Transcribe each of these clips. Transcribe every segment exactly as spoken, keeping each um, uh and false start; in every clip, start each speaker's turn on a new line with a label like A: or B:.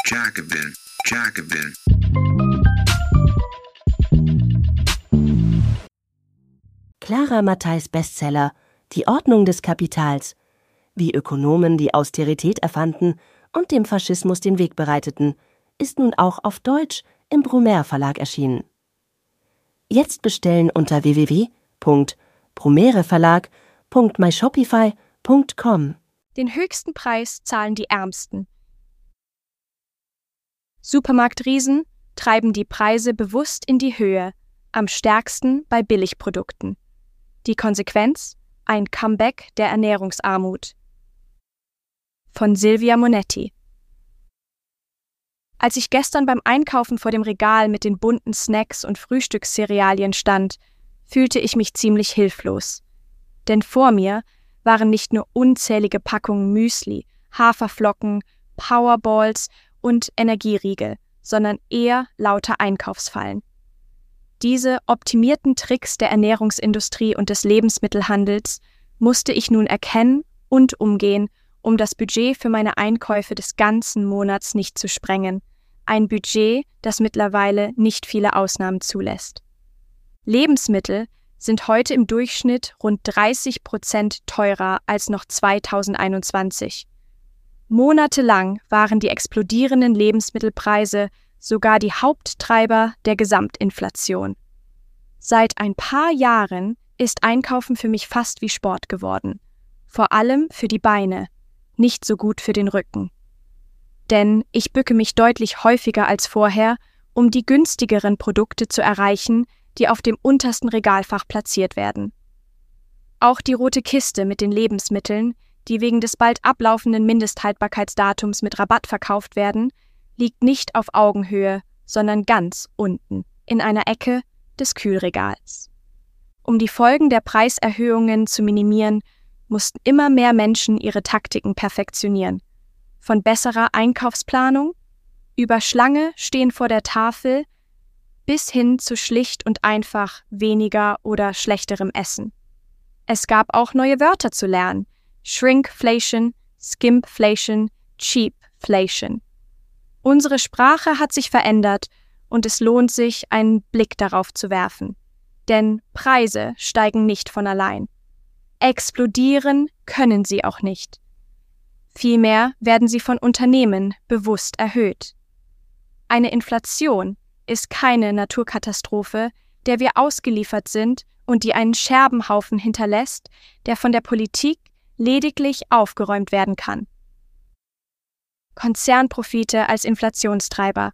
A: Jacobin, Jacobin.
B: Clara Mattheis Bestseller »Die Ordnung des Kapitals«, wie Ökonomen die Austerität erfanden und dem Faschismus den Weg bereiteten, ist nun auch auf Deutsch im Brumaire Verlag erschienen. Jetzt bestellen unter w w w punkt brumaire-verlag punkt my shopify punkt com.
C: Den höchsten Preis zahlen die Ärmsten. Supermarktriesen treiben die Preise bewusst in die Höhe, am stärksten bei Billigprodukten. Die Konsequenz? Ein Comeback der Ernährungsarmut. Von Silvia Monetti. Als ich gestern beim Einkaufen vor dem Regal mit den bunten Snacks und Frühstückscerealien stand, fühlte ich mich ziemlich hilflos. Denn vor mir waren nicht nur unzählige Packungen Müsli, Haferflocken, Powerballs und Energieriegel, sondern eher lauter Einkaufsfallen. Diese optimierten Tricks der Ernährungsindustrie und des Lebensmittelhandels musste ich nun erkennen und umgehen, um das Budget für meine Einkäufe des ganzen Monats nicht zu sprengen. Ein Budget, das mittlerweile nicht viele Ausnahmen zulässt. Lebensmittel sind heute im Durchschnitt rund dreißig Prozent teurer als noch zweitausendeinundzwanzig. Monatelang waren die explodierenden Lebensmittelpreise sogar die Haupttreiber der Gesamtinflation. Seit ein paar Jahren ist Einkaufen für mich fast wie Sport geworden. Vor allem für die Beine, nicht so gut für den Rücken. Denn ich bücke mich deutlich häufiger als vorher, um die günstigeren Produkte zu erreichen, die auf dem untersten Regalfach platziert werden. Auch die rote Kiste mit den Lebensmitteln, die wegen des bald ablaufenden Mindesthaltbarkeitsdatums mit Rabatt verkauft werden, liegt nicht auf Augenhöhe, sondern ganz unten, in einer Ecke des Kühlregals. Um die Folgen der Preiserhöhungen zu minimieren, mussten immer mehr Menschen ihre Taktiken perfektionieren. Von besserer Einkaufsplanung, über Schlange stehen vor der Tafel, bis hin zu schlicht und einfach weniger oder schlechterem Essen. Es gab auch neue Wörter zu lernen: Shrinkflation, Skimpflation, Cheapflation. Unsere Sprache hat sich verändert und es lohnt sich, einen Blick darauf zu werfen. Denn Preise steigen nicht von allein. Explodieren können sie auch nicht. Vielmehr werden sie von Unternehmen bewusst erhöht. Eine Inflation ist keine Naturkatastrophe, der wir ausgeliefert sind und die einen Scherbenhaufen hinterlässt, der von der Politik lediglich aufgeräumt werden kann. Konzernprofite als Inflationstreiber.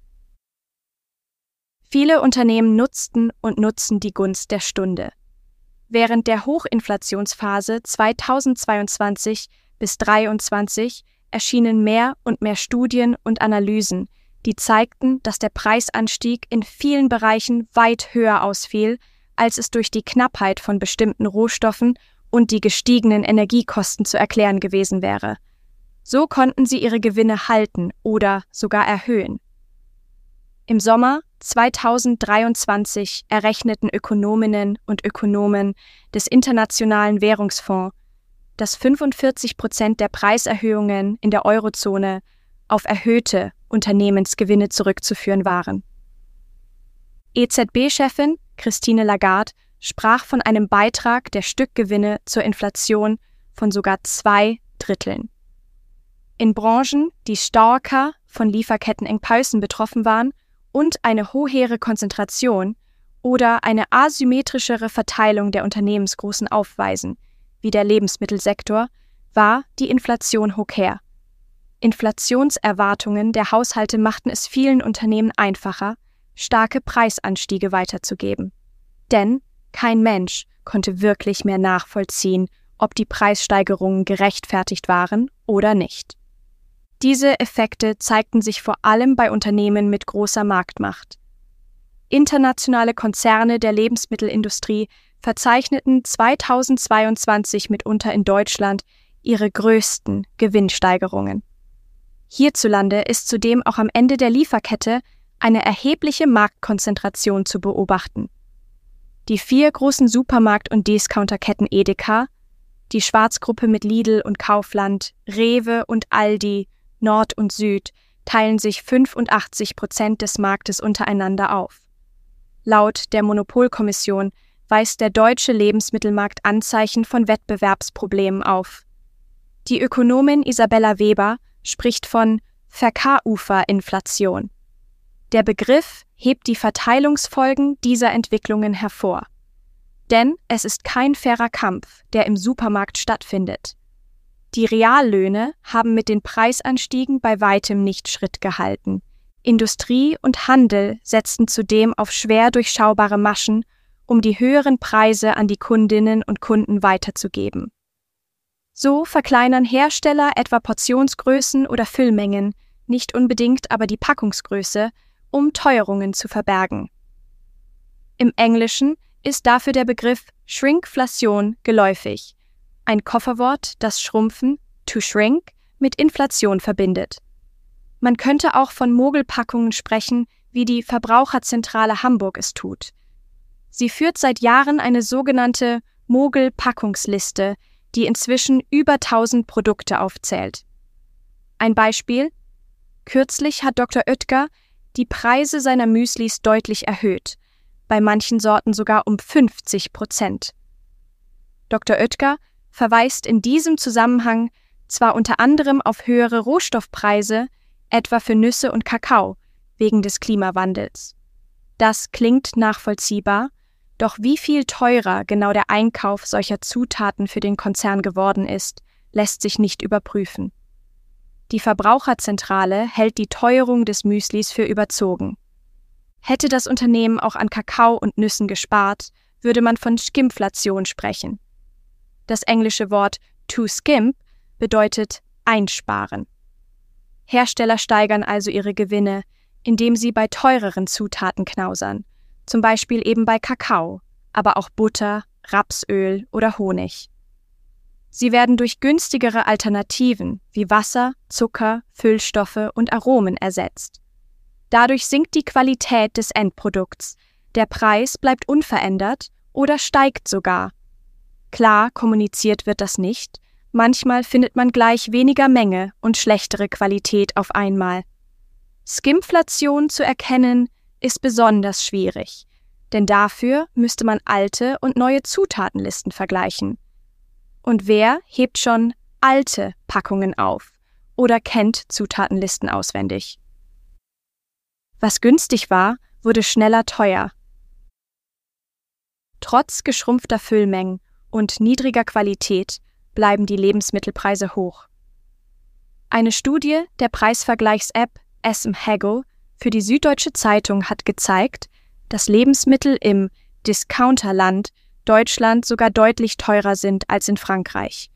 C: Viele Unternehmen nutzten und nutzen die Gunst der Stunde. Während der Hochinflationsphase zweitausendzweiundzwanzig bis zweitausenddreiundzwanzig erschienen mehr und mehr Studien und Analysen, die zeigten, dass der Preisanstieg in vielen Bereichen weit höher ausfiel, als es durch die Knappheit von bestimmten Rohstoffen und die gestiegenen Energiekosten zu erklären gewesen wäre. So konnten sie ihre Gewinne halten oder sogar erhöhen. Im Sommer zweitausenddreiundzwanzig errechneten Ökonominnen und Ökonomen des Internationalen Währungsfonds, dass fünfundvierzig Prozent der Preiserhöhungen in der Eurozone auf erhöhte Unternehmensgewinne zurückzuführen waren. E Z B-Chefin Christine Lagarde sprach von einem Beitrag der Stückgewinne zur Inflation von sogar zwei Dritteln. In Branchen, die stärker von Lieferkettenengpässen betroffen waren und eine hohere Konzentration oder eine asymmetrischere Verteilung der Unternehmensgrößen aufweisen, wie der Lebensmittelsektor, war die Inflation hochher. Inflationserwartungen der Haushalte machten es vielen Unternehmen einfacher, starke Preisanstiege weiterzugeben. Denn kein Mensch konnte wirklich mehr nachvollziehen, ob die Preissteigerungen gerechtfertigt waren oder nicht. Diese Effekte zeigten sich vor allem bei Unternehmen mit großer Marktmacht. Internationale Konzerne der Lebensmittelindustrie verzeichneten zweitausendzweiundzwanzig mitunter in Deutschland ihre größten Gewinnsteigerungen. Hierzulande ist zudem auch am Ende der Lieferkette eine erhebliche Marktkonzentration zu beobachten. Die vier großen Supermarkt- und Discounterketten Edeka, die Schwarzgruppe mit Lidl und Kaufland, Rewe und Aldi, Nord und Süd teilen sich fünfundachtzig Prozent des Marktes untereinander auf. Laut der Monopolkommission weist der deutsche Lebensmittelmarkt Anzeichen von Wettbewerbsproblemen auf. Die Ökonomin Isabella Weber spricht von Verkauferinflation. Der Begriff hebt die Verteilungsfolgen dieser Entwicklungen hervor. Denn es ist kein fairer Kampf, der im Supermarkt stattfindet. Die Reallöhne haben mit den Preisanstiegen bei weitem nicht Schritt gehalten. Industrie und Handel setzten zudem auf schwer durchschaubare Maschen, um die höheren Preise an die Kundinnen und Kunden weiterzugeben. So verkleinern Hersteller etwa Portionsgrößen oder Füllmengen, nicht unbedingt aber die Packungsgröße, um Teuerungen zu verbergen. Im Englischen ist dafür der Begriff Shrinkflation geläufig, ein Kofferwort, das Schrumpfen, to shrink, mit Inflation verbindet. Man könnte auch von Mogelpackungen sprechen, wie die Verbraucherzentrale Hamburg es tut. Sie führt seit Jahren eine sogenannte Mogel-Packungsliste, die inzwischen über tausend Produkte aufzählt. Ein Beispiel: Kürzlich hat Doktor Oetker die Preise seiner Müslis deutlich erhöht, bei manchen Sorten sogar um fünfzig Prozent. Doktor Oetker verweist in diesem Zusammenhang zwar unter anderem auf höhere Rohstoffpreise, etwa für Nüsse und Kakao, wegen des Klimawandels. Das klingt nachvollziehbar, doch wie viel teurer genau der Einkauf solcher Zutaten für den Konzern geworden ist, lässt sich nicht überprüfen. Die Verbraucherzentrale hält die Teuerung des Müslis für überzogen. Hätte das Unternehmen auch an Kakao und Nüssen gespart, würde man von Skimpflation sprechen. Das englische Wort to skimp bedeutet einsparen. Hersteller steigern also ihre Gewinne, indem sie bei teureren Zutaten knausern, zum Beispiel eben bei Kakao, aber auch Butter, Rapsöl oder Honig. Sie werden durch günstigere Alternativen wie Wasser, Zucker, Füllstoffe und Aromen ersetzt. Dadurch sinkt die Qualität des Endprodukts, der Preis bleibt unverändert oder steigt sogar. Klar kommuniziert wird das nicht, manchmal findet man gleich weniger Menge und schlechtere Qualität auf einmal. Skimpflation zu erkennen, ist besonders schwierig, denn dafür müsste man alte und neue Zutatenlisten vergleichen. Und wer hebt schon alte Packungen auf oder kennt Zutatenlisten auswendig? Was günstig war, wurde schneller teuer. Trotz geschrumpfter Füllmengen und niedriger Qualität bleiben die Lebensmittelpreise hoch. Eine Studie der Preisvergleichs-App S M Haggle für die Süddeutsche Zeitung hat gezeigt, dass Lebensmittel im Discounterland Deutschland sogar deutlich teurer sind als in Frankreich.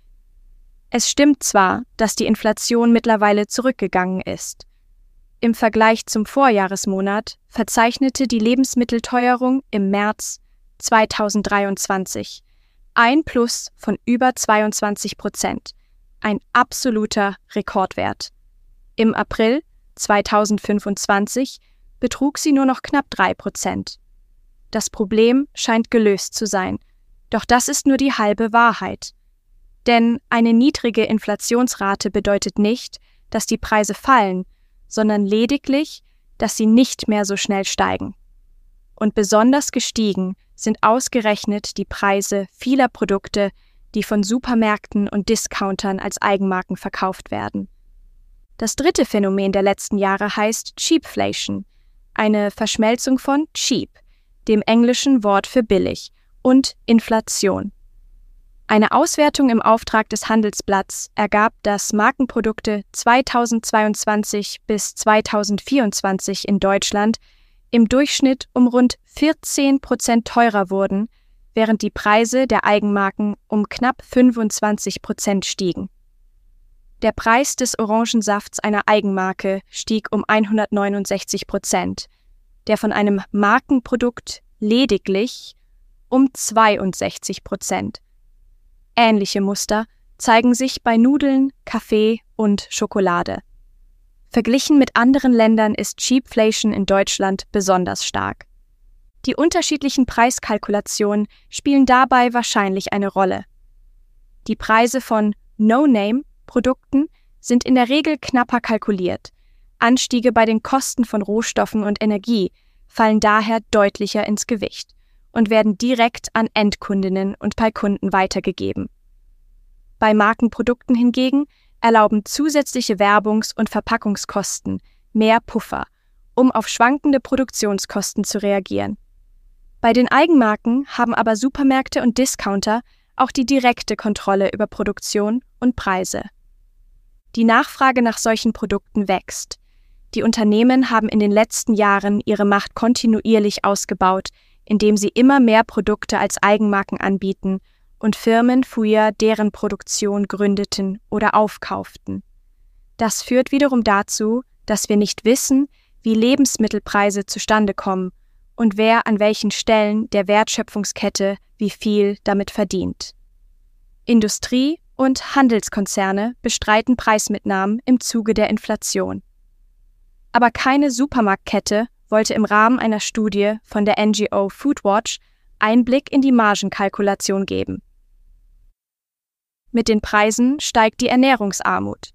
C: Es stimmt zwar, dass die Inflation mittlerweile zurückgegangen ist. Im Vergleich zum Vorjahresmonat verzeichnete die Lebensmittelteuerung im März zweitausenddreiundzwanzig ein Plus von über zweiundzwanzig Prozent, ein absoluter Rekordwert. Im April zweitausendfünfundzwanzig betrug sie nur noch knapp drei Prozent. Das Problem scheint gelöst zu sein, doch das ist nur die halbe Wahrheit. Denn eine niedrige Inflationsrate bedeutet nicht, dass die Preise fallen, sondern lediglich, dass sie nicht mehr so schnell steigen. Und besonders gestiegen sind ausgerechnet die Preise vieler Produkte, die von Supermärkten und Discountern als Eigenmarken verkauft werden. Das dritte Phänomen der letzten Jahre heißt Cheapflation, eine Verschmelzung von cheap, dem englischen Wort für billig, und Inflation. Eine Auswertung im Auftrag des Handelsblatts ergab, dass Markenprodukte zweitausendzweiundzwanzig bis zweitausendvierundzwanzig in Deutschland im Durchschnitt um rund vierzehn Prozent teurer wurden, während die Preise der Eigenmarken um knapp fünfundzwanzig Prozent stiegen. Der Preis des Orangensafts einer Eigenmarke stieg um hundertneunundsechzig Prozent, der von einem Markenprodukt lediglich um zweiundsechzig Prozent. Ähnliche Muster zeigen sich bei Nudeln, Kaffee und Schokolade. Verglichen mit anderen Ländern ist Cheapflation in Deutschland besonders stark. Die unterschiedlichen Preiskalkulationen spielen dabei wahrscheinlich eine Rolle. Die Preise von No-Name-Produkten sind in der Regel knapper kalkuliert, Anstiege bei den Kosten von Rohstoffen und Energie fallen daher deutlicher ins Gewicht und werden direkt an Endkundinnen und bei Kunden weitergegeben. Bei Markenprodukten hingegen erlauben zusätzliche Werbungs- und Verpackungskosten mehr Puffer, um auf schwankende Produktionskosten zu reagieren. Bei den Eigenmarken haben aber Supermärkte und Discounter auch die direkte Kontrolle über Produktion und Preise. Die Nachfrage nach solchen Produkten wächst. Die Unternehmen haben in den letzten Jahren ihre Macht kontinuierlich ausgebaut, indem sie immer mehr Produkte als Eigenmarken anbieten und Firmen früher deren Produktion gründeten oder aufkauften. Das führt wiederum dazu, dass wir nicht wissen, wie Lebensmittelpreise zustande kommen und wer an welchen Stellen der Wertschöpfungskette wie viel damit verdient. Industrie- und Handelskonzerne bestreiten Preismitnahmen im Zuge der Inflation. Aber keine Supermarktkette wollte im Rahmen einer Studie von der N G O Foodwatch Einblick in die Margenkalkulation geben. Mit den Preisen steigt die Ernährungsarmut.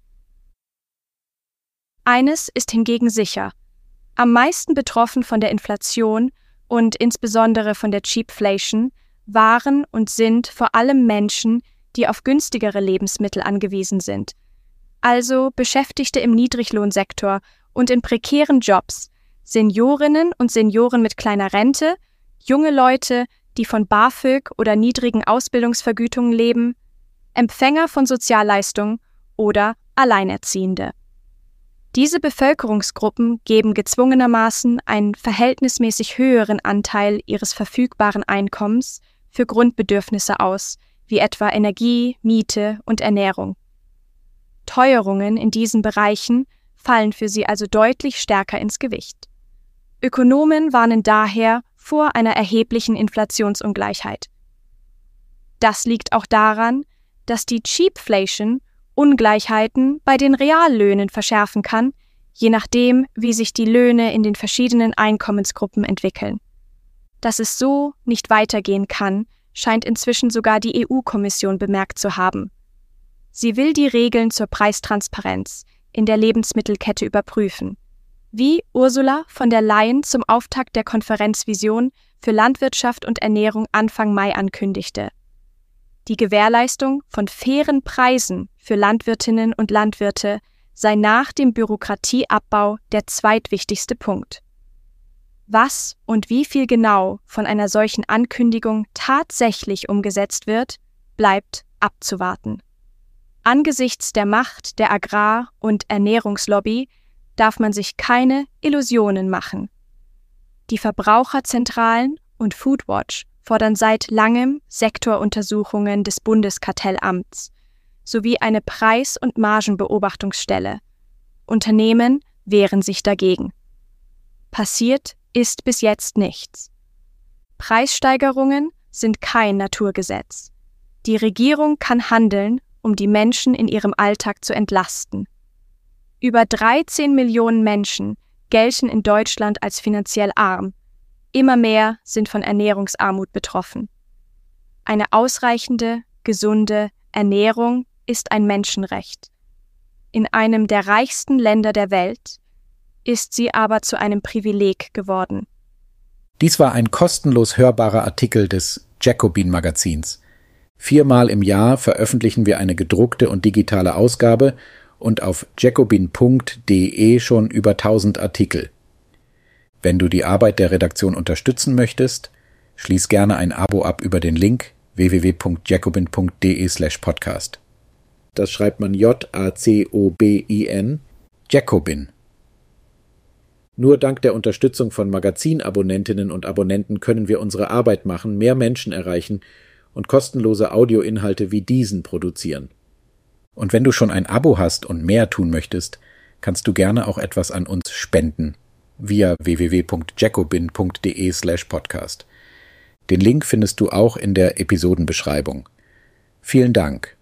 C: Eines ist hingegen sicher: Am meisten betroffen von der Inflation und insbesondere von der Cheapflation waren und sind vor allem Menschen, die auf günstigere Lebensmittel angewiesen sind, also Beschäftigte im Niedriglohnsektor und in prekären Jobs, Seniorinnen und Senioren mit kleiner Rente, junge Leute, die von BAföG oder niedrigen Ausbildungsvergütungen leben, Empfänger von Sozialleistungen oder Alleinerziehende. Diese Bevölkerungsgruppen geben gezwungenermaßen einen verhältnismäßig höheren Anteil ihres verfügbaren Einkommens für Grundbedürfnisse aus, wie etwa Energie, Miete und Ernährung. Teuerungen in diesen Bereichen fallen für sie also deutlich stärker ins Gewicht. Ökonomen warnen daher vor einer erheblichen Inflationsungleichheit. Das liegt auch daran, dass die Cheapflation Ungleichheiten bei den Reallöhnen verschärfen kann, je nachdem, wie sich die Löhne in den verschiedenen Einkommensgruppen entwickeln. Dass es so nicht weitergehen kann, scheint inzwischen sogar die E U-Kommission bemerkt zu haben. Sie will die Regeln zur Preistransparenz in der Lebensmittelkette überprüfen, wie Ursula von der Leyen zum Auftakt der Konferenz Vision für Landwirtschaft und Ernährung Anfang Mai ankündigte. Die Gewährleistung von fairen Preisen für Landwirtinnen und Landwirte sei nach dem Bürokratieabbau der zweitwichtigste Punkt. Was und wie viel genau von einer solchen Ankündigung tatsächlich umgesetzt wird, bleibt abzuwarten. Angesichts der Macht der Agrar- und Ernährungslobby darf man sich keine Illusionen machen. Die Verbraucherzentralen und Foodwatch fordern seit langem Sektoruntersuchungen des Bundeskartellamts sowie eine Preis- und Margenbeobachtungsstelle. Unternehmen wehren sich dagegen. Passiert ist bis jetzt nichts. Preissteigerungen sind kein Naturgesetz. Die Regierung kann handeln, um die Menschen in ihrem Alltag zu entlasten. Über dreizehn Millionen Menschen gelten in Deutschland als finanziell arm. Immer mehr sind von Ernährungsarmut betroffen. Eine ausreichende, gesunde Ernährung ist ein Menschenrecht. In einem der reichsten Länder der Welt ist sie aber zu einem Privileg geworden.
D: Dies war ein kostenlos hörbarer Artikel des Jacobin-Magazins. Viermal im Jahr veröffentlichen wir eine gedruckte und digitale Ausgabe und auf jacobin punkt de schon über tausend Artikel. Wenn du die Arbeit der Redaktion unterstützen möchtest, schließ gerne ein Abo ab über den Link w w w punkt jacobin punkt de slash podcast. Das schreibt man J A C O B I N, Jacobin. Nur dank der Unterstützung von Magazinabonnentinnen und Abonnenten können wir unsere Arbeit machen, mehr Menschen erreichen und kostenlose Audioinhalte wie diesen produzieren. Und wenn du schon ein Abo hast und mehr tun möchtest, kannst du gerne auch etwas an uns spenden via w w w punkt jacobin punkt de slash podcast. Den Link findest du auch in der Episodenbeschreibung. Vielen Dank.